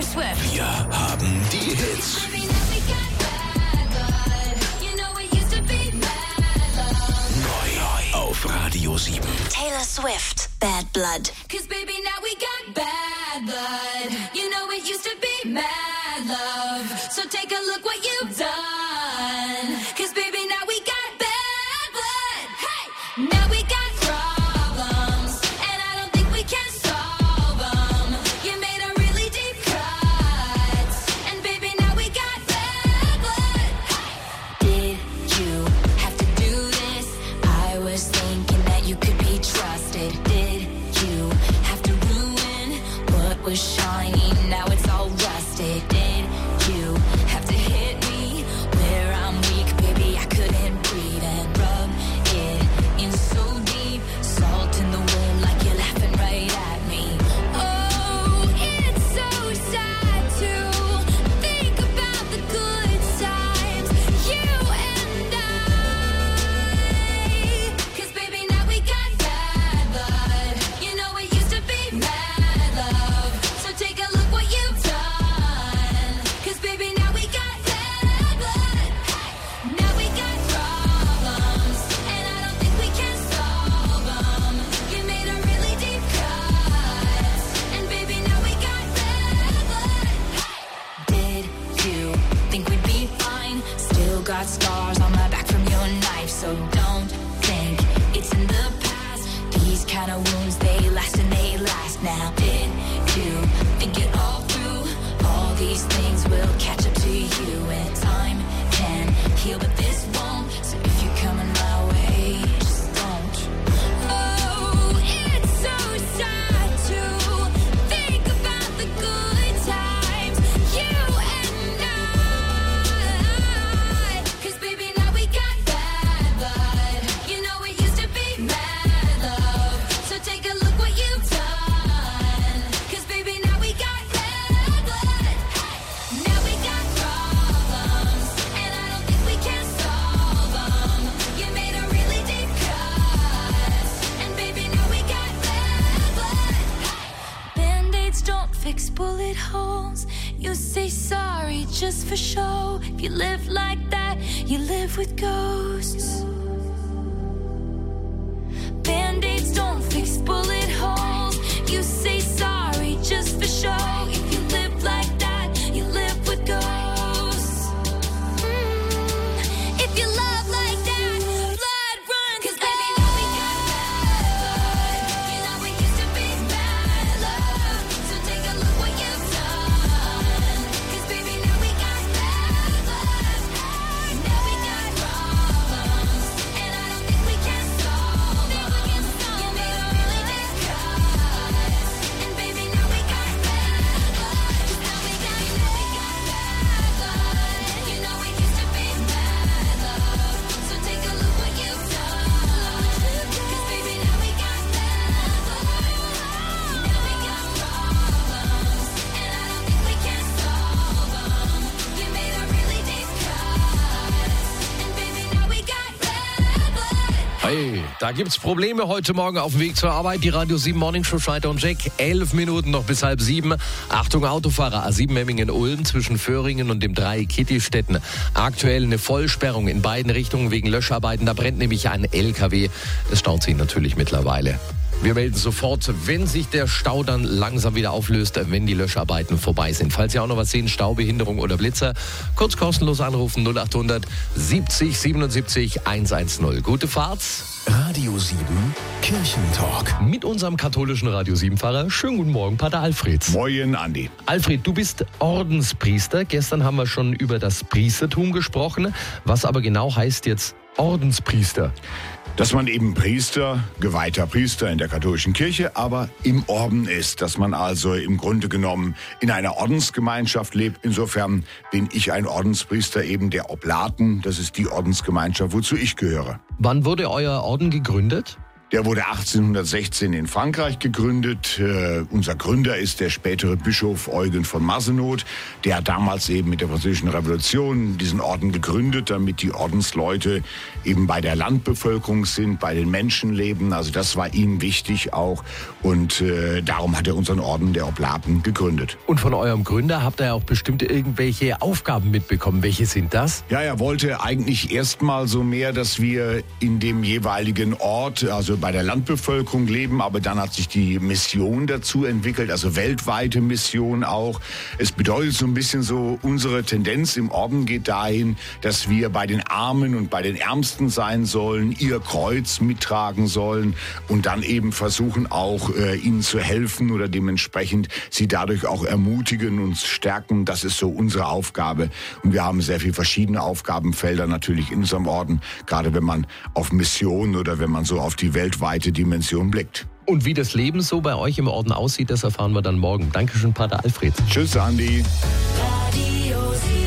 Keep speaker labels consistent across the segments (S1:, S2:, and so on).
S1: Swift.
S2: Wir haben die Hits. Neu auf Radio 7.
S1: Taylor Swift, Bad Blood.
S3: 'Cause baby, now we got bad blood. You know it used to be mad love. So take a look what you've done. 'Cause baby, now we got bad blood. Hey, now we got problems, and I don't think we can solve them. You made a really deep cut, and baby, now we got bad blood. Hey. Did you have to do this? I was thinking that you could be trusted. Did you have to ruin what was shiny? Now it's all rusted. Did you have to hit me where I'm weak? Baby, I couldn't breathe and rub it in so deep. Salt in the wound like you're laughing right at me. Oh, it's so sad to think about the good times, you and I. 'Cause baby, now we got bad blood. You know it used to be mad love. So take a look what you've done. 'Cause baby, now we got bad blood. Hey, now we got problems, and I don't think we can solve them. You made a really deep cut, and baby, now we got bad blood. Hey. Did you think we'd be fine? Still got scars on my back from your knife, so don't think it's in the past. These kind of wounds, they last and they last now. Did you think it all through? All these things will catch up to you, and time can heal, but this won't. So if you're coming my way, just don't. Oh, it's so sad to think about the good times, you and I. 'Cause baby, now we got bad blood. You know it used to be mad love. So take a look what you've done. 'Cause baby, now we got bad blood. Hey, now we got problems, and I don't think we can solve them. You made a really deep cut, and baby, now we got bad blood. Hey. Band-aids don't fix bullet holes. You say sorry just for show. If you live like that, you live with ghosts. Band-aids don't fix bullet holes. You say sorry just for show. If you live like that, you live with ghosts. If you love like that, blood runs. 'Cause baby, now we got bad blood. You know it used to be bad love. So take a look what you've done. 'Cause baby, now we got bad blood. Now we got problems, and I don't think we can solve them. You made a really deep cut, and baby, now we got bad blood. Now we got bad blood. You know it used to be bad love. So take a look what you've done. 'Cause baby, now we got bad blood. Now we got problems, and I don't think we can solve them. You made a really deep cut, and baby, now we got bad blood.
S4: Hey, da gibt's Probleme heute Morgen auf dem Weg zur Arbeit. Die Radio 7 Morning Show Schneider und Jack. 11 Minuten noch bis 6:30. Achtung, Autofahrer. A7 Memmingen-Ulm zwischen Föhringen und dem Dreieck Kittistetten. Aktuell eine Vollsperrung in beiden Richtungen wegen Löscharbeiten. Da brennt nämlich ein LKW. Es staut sich natürlich mittlerweile. Wir melden sofort, wenn sich der Stau dann langsam wieder auflöst, wenn die Löscharbeiten vorbei sind. Falls Sie auch noch was sehen, Staubehinderung oder Blitzer, kurz kostenlos anrufen 0800 70 77 110. Gute Fahrt.
S2: Radio 7 Kirchentalk.
S4: Mit unserem katholischen Radio 7-Pfarrer. Schönen guten Morgen, Pater Alfred.
S5: Moin, Andi.
S4: Alfred, du bist Ordenspriester. Gestern haben wir schon über das Priestertum gesprochen. Was aber genau heißt jetzt Ordenspriester?
S5: Dass man eben Priester, geweihter Priester in der katholischen Kirche, aber im Orden ist. Dass man also im Grunde genommen in einer Ordensgemeinschaft lebt. Insofern bin ich ein Ordenspriester eben der Oblaten. Das ist die Ordensgemeinschaft, wozu ich gehöre.
S4: Wann wurde euer Orden gegründet?
S5: Der wurde 1816 in Frankreich gegründet. Unser Gründer ist der spätere Bischof Eugen von Mazenod. Der hat damals eben mit der Französischen Revolution diesen Orden gegründet, damit die Ordensleute eben bei der Landbevölkerung sind, bei den Menschen leben. Also das war ihm wichtig auch. Und darum hat er unseren Orden der Oblaten gegründet.
S4: Und von eurem Gründer habt ihr ja auch bestimmt irgendwelche Aufgaben mitbekommen. Welche sind das?
S5: Ja, er wollte eigentlich erstmal so mehr, dass wir in dem jeweiligen Ort, also bei der Landbevölkerung leben, aber dann hat sich die Mission dazu entwickelt, also weltweite Mission auch. Es bedeutet so ein bisschen so, unsere Tendenz im Orden geht dahin, dass wir bei den Armen und bei den Ärmsten sein sollen, ihr Kreuz mittragen sollen und dann eben versuchen auch ihnen zu helfen oder dementsprechend sie dadurch auch ermutigen und stärken. Das ist so unsere Aufgabe. Und wir haben sehr viele verschiedene Aufgabenfelder natürlich in unserem Orden, gerade wenn man auf Mission oder wenn man so auf die weltweite Dimension blickt.
S4: Und wie das Leben so bei euch im Orden aussieht, das erfahren wir dann morgen. Dankeschön, Pater Alfred.
S5: Tschüss, Andi.
S3: Radio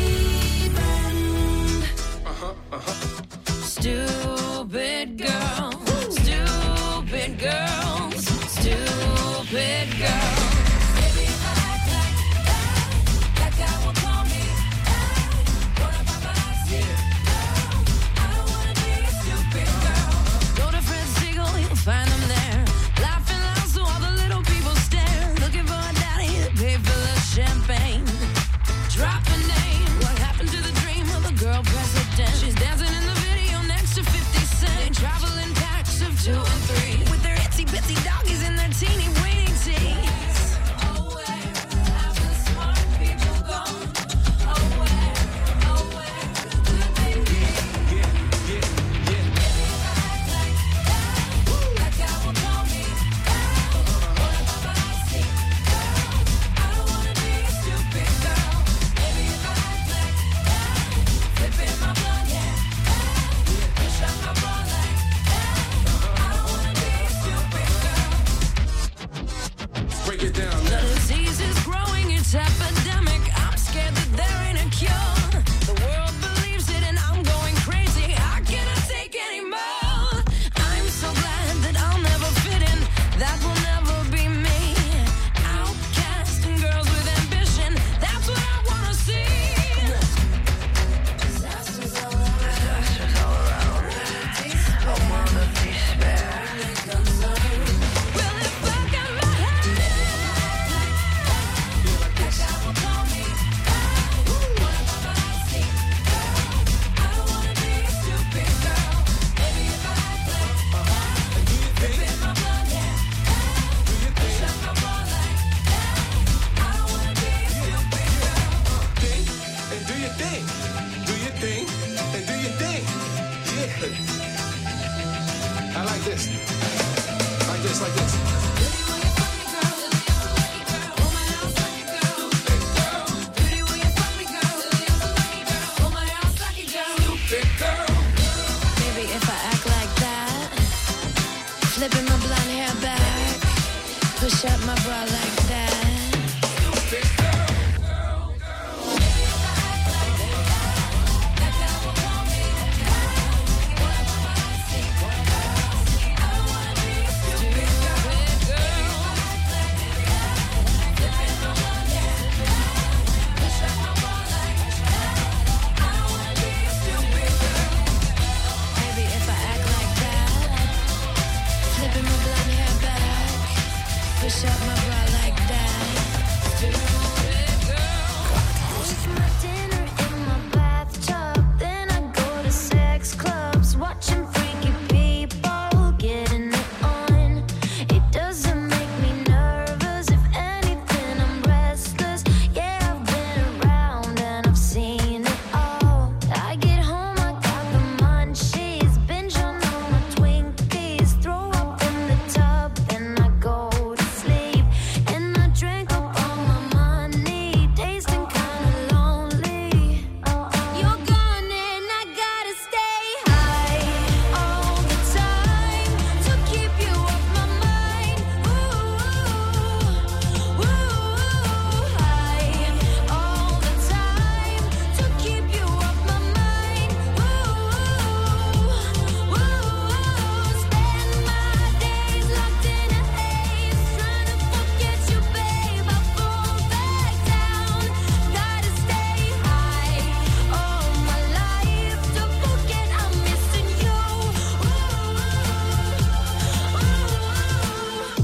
S3: 7. Stupid girl, stupid girls, stupid girls. Baby, if I act like I will call me. What if I see? I don't wanna be a stupid girl. Go to Fred Siegel, you'll find them there. Laughing loud so all the little people stare. Looking for a daddy to pay for the champagne. Drop a name. What happened to the dream of a girl president? She's dancing in the video next to 50 Cent. They travel in packs of 2 and 3 with their itsy bitsy doggies and their teeny weeny teeth. Oh, where have the smart people gone? Oh, where could they be? Like I will call me. What if I see? I don't wanna be a stupid girl. Maybe if I act like flipping my blood, yeah. Push up my bra like I don't wanna be a stupid girl.
S6: Break it down
S3: The
S6: now.
S3: disease is growing, it's epidemic. I'm scared that there ain't a cure. The world believes it and I'm going crazy. I cannot take any more. I'm so glad that I'll never fit in. That will never be me. Outcast and girls with ambition. That's what I wanna see. Disasters all around. A world of despair. Well, if I got my head like I will call me. What if I see? I don't wanna be a stupid girl. Maybe if I act like flipping my blood, yeah. Push up my bra like I don't wanna be a stupid girl.
S6: And do your thing. Do your thing. And do your thing. Yeah. I like this. Like this, like this.
S3: Pretty will you fuck me, girl? Hold my house like a girl. Pretty will you fuck me, girl? Hold my house like a girl.
S6: Big girl.
S3: Maybe if I act like that, flipping my blonde hair back, push up my bra like that. Maybe if I act like that, flipping my blonde hair back, push up my